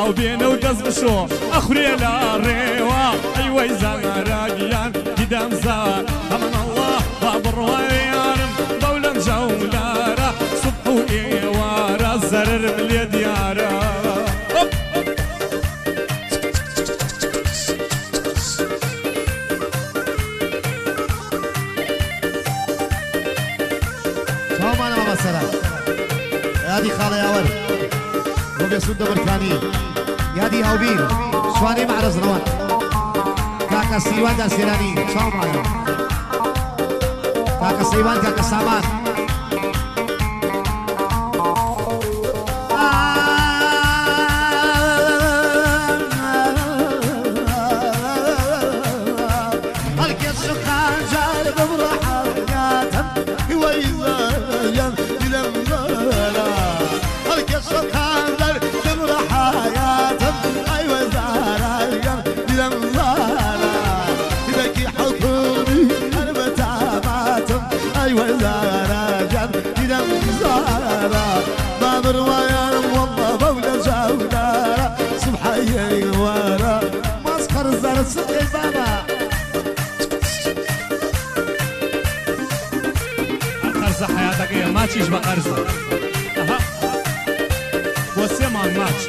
چاو بێنە و دەست بشۆ ئەخورێ لە ڕێوە ئەیوەی زەنگاراگیان دیدەم زار هەمان ئەڵڵا با بڕوای یارم بەو لەم جەولارە سوبح و ئێوارە زەررم لێ دیارە یادی خاڵە یاوەر بۆ بێسوود دەبەرکانی یادی هاوبیر سوانەی مەعرەزڕەوان کاکە سیروان دەسێرانی چاومانە کاکە سەیوان کاکە سامان ماچیش بە قەرزە بۆ سێمان ماچ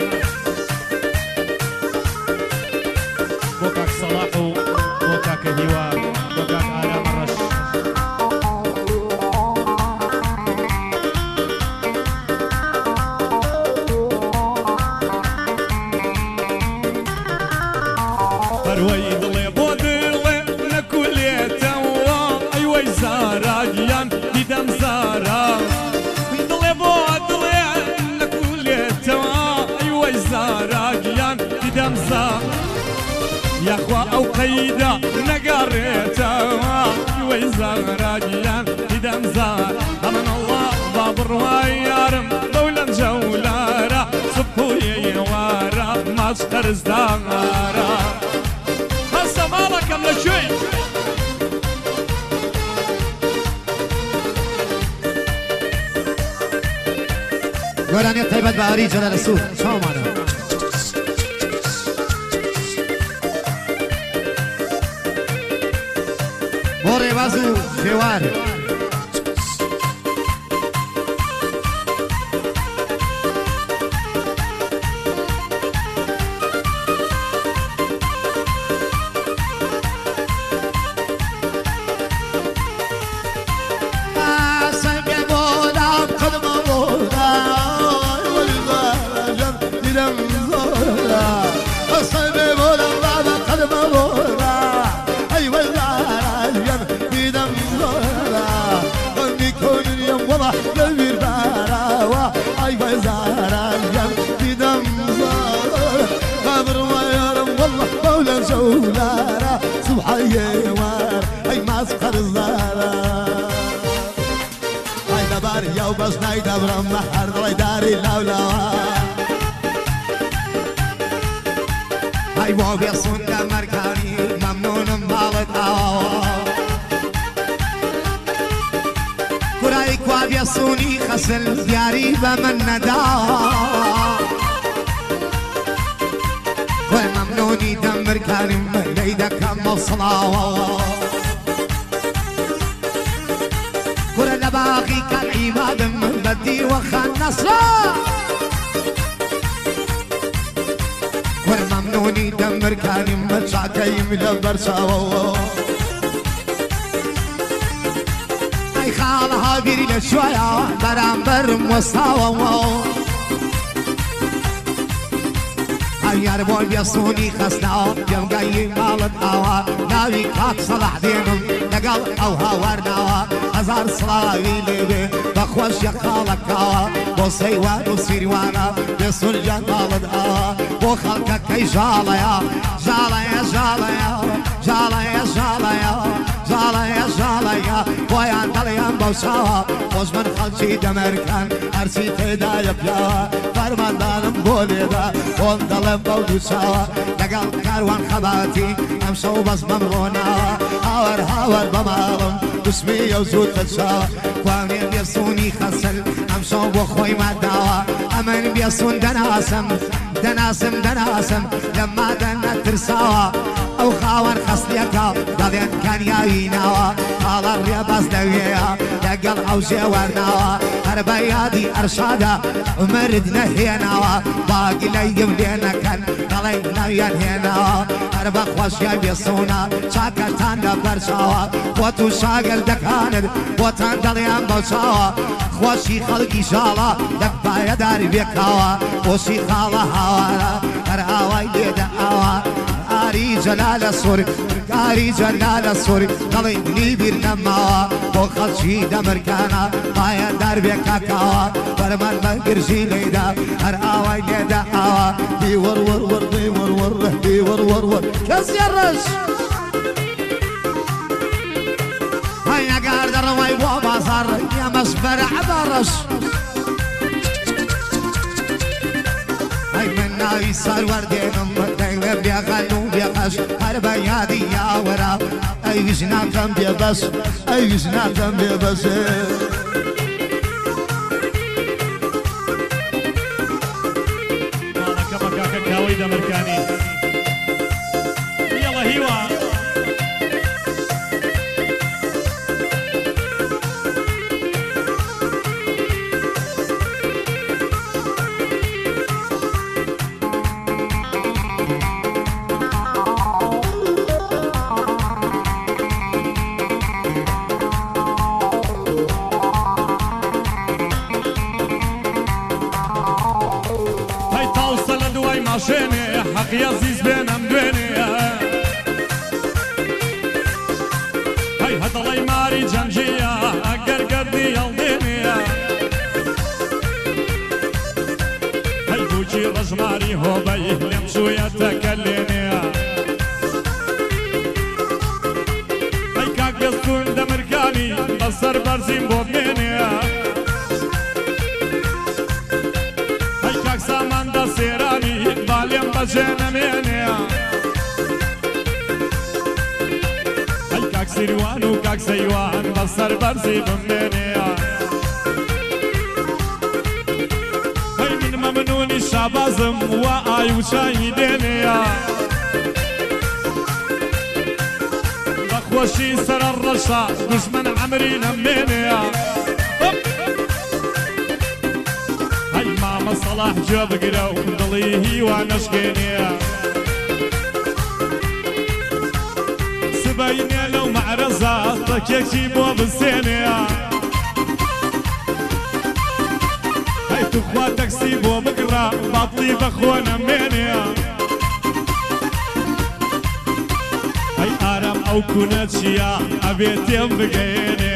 بۆ کاک سەڵاح و بۆ کاکە هیوا بۆ کاک ئارامە ڕەش بەروەی دڵێ بۆ دڵێ نەکولێتەوە ئەیوەی زاراگیان دیدەم زارە دڵێ بۆ دڵێ نەکولێتەوە ئەیوەی زاراگیان دیدەم زار یاخوا ئەو قەیدا نەگەڕێتەوە ئەیوەی زاراگیان دیدەم زار هەمان ئەڵڵا با بڕوای یارم بەو لەم جەولارە سوبح و ئێوارە ماچ قەرزدارە هەستە ماڵەکەم لەکوێی گۆرانیت تایبەت بە ئاری جەلالە سوور چاومانە بۆ ڕێواز و شێوار بس نايدا برم محر ضلي داري لولا هاي بوبي صندا مركاني ممنون مالتا كراي كوابي صوني خسل دياري بمن ندا وممنوني دم مركاني ليدا كم صلاة كل باقي كان عماد من بدي وخان نصرا كل ممنوني دمر كان مرجع كيم لبرشاو اي خالها بيري لشويا برامبر مستوى يار بول بيصوني خسنا يوم جاي مالت هوا ناوي كاك صلاح دينهم لقل او هاورنا هزار صلاوي لبي بخوش يا خالك هوا بو سيوان وسيروانا بيصول جان مالت هوا بو خالك كي جاليا جاليا جاليا جاليا جاليا جاليا جاليا بويان دليان بوشاوا خوش من خلشي دمركان هرسي تدايا بياوا فرمان دانم بوليدا وان دلم بودوشاوا لقل كاروان خباتي امشو بس ممرونا هاور هاور بمالم بسمي يوزود تشاوا وامين بيسوني خسل امشو بخوي مداوا امن بيسون دناسم دەناسم دەناسم لەما دەنەترساوە ئەو خاوەن خەستێکە دەڵێن کەنیاوی ناوە هاڵە ڕێبەز دەوێە لەگەڵ ئەو ژێوەرناوە هەر بە یادی ئەرشادە عومرت نەهێناوە باگلەیم لێ نەکەن دەڵێ ناویان هێناوە هەر بە خۆشیە بێسوونە چاکەتان لە بەرچاوە بۆ تو شاگردەکانت بۆتان دەڵێیان بەو چاوە خۆشی خەڵکی ژاڵە دەکبایە داری بێکاوە خۆشی خاڵە هاوارە هەر ئاوای لێدە ئاوە ئاری جەلالە سووری کاری جەلالە سووری دەڵێ دلی بیر نەماوە بۆ خەڵکی دەمرکانە پایە دار بێکاکاوە بەرمەن بە گرژی لێدا هەر ئاوای لێدە ئاوە دی وەروەروەر دی وەروەڕە دی وەروەروەر کەسیە ڕەش هەیەگار دەڕەوەی بۆ بازاڕ ئێمەش بەرەعبە ڕەش من ناوی سەروەردێنم دەیڵێ بێغەل و بێقەش هەر بە یادی یاوەرە ئەیویش ناکەم بێبەش ئەیویش ناکەم بێبەشێ ماڵەکە بە کاکە کاوەی دەمەرکانی یەڵە هیوە ماشێنێ حەقیە زیز بێنەم دوێنێ هەی هەدەڵی ماری جەنجیە ئەگەر گەردی هەڵدێنێ هەی بووکی ڕەژماری هۆبەی لێم شوویەتەکە لێنێ هەی کاک بێستون دەمرکانی بەسەر بەرزیم بۆ بمێنێ هەی کاک ساماندا سێرانی بالێم بەجێنەمێنێ هەی کاک سیروان و کاک سەیوان بەسەر بەرزی بمێنێ هەی من مەمنونی شابازم وە ئای و چایی دێنێ بەخۆشی سەرە ڕەشە دوژمن عەمری نەمێنێ مامە سەڵاح گوێ بگرە و دڵی هیوان نەشکێنێ سبەینێ لەو مەعرەزە تەکێکی بۆ بسێنێ هەی توخوا تەکسی بۆ بگڕە باتڵی بەخۆ نەمێنێ هەی ئارام ئەو کوونە چییە ئەبێ تێم بگەێنێ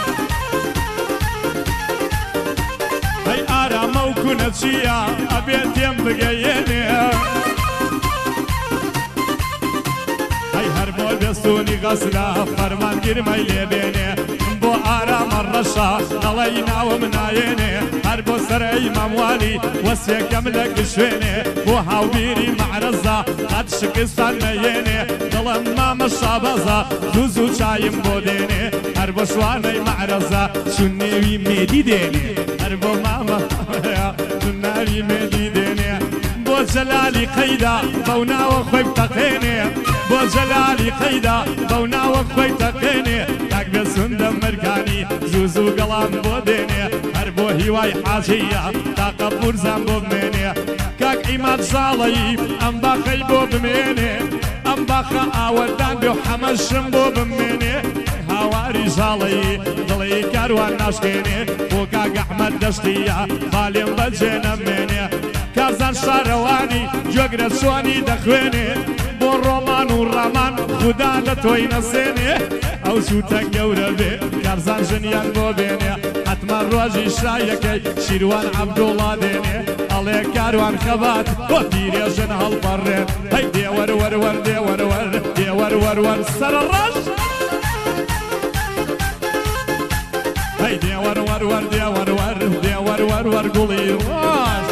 ئارامە و کوونە چییە ئەبێ تێم بگەیێنێ هەی هەر بۆ دەستوونی غەسلە فەرمانگیرمەی لێبێنێ بۆ ئارامە ڕەشە دەڵی ناوم نایێنێ هەر بۆ سەرەی مەموالی وەسیەکەم لە گشوێنێ بۆ هاوبیری مەعرەزە قەت شکستان نەیێنێ دڵم مامە شابەزە دووز و چایم بۆ دێنێ هەر بۆ شوانەی مەعرەزە چون نێوی مێدی دێنێ هەر بۆ مامە چون ناوی مێدی دێنێ بۆ جەلالی قەیدا بەو ناوە خۆی بتەقێنێ بۆ جەلالی قەیدا بەو ناوە خۆی تەقێنێ کاک بێسون دەمەرکانی زوو زوو گەڵام بۆ دێنێ هەر بۆ هیوای حاجەیە تاقە بورزان بۆ بمێنێ کاک ئیماد زاڵەیی ئەم باخەی بۆ بمێنێ ئەم باخە ئاوەدان بێ و حەمەشم بۆ بمێنێ هاواری ژاڵەیی دڵی کاروان ناشکێنێ بۆ کاک ئەحمەد دەشتیە بالێم بەجێ نەمێنێ کارزان شارەوانی جۆگرە چۆنی دەخوێنێ بۆ ڕۆمان و ڕامان خودا لە تۆی نەسێنێ ئەو سووتە گەورە بێ کارزان ژنیان بۆ بێنێ حتما ڕۆژی شایەکەی شیروان عەبدوڵڵا دێنێ ئەڵێ کاروان خەبات بۆ پیرێژن هەڵبەڕێن هەی دێوەروەروەر دێوەروەر دێوەروەروەر سەرە ڕەش هەی دێوەروەروەر دێوەروەر دێوەروەروەر گوڵی ڕۆژ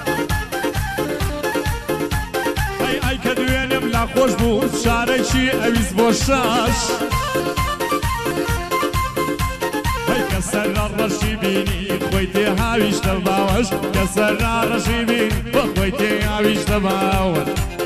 هەی ئەی کە دوێنێم لاخۆش بوو شارێکی ئەویست بۆ شەش هەی کە سەرە ڕەشی بینی خۆی تێ هاویشتە باوەش کە سەرا ڕەشی بین بە خۆی تێ هاویشتە باوەش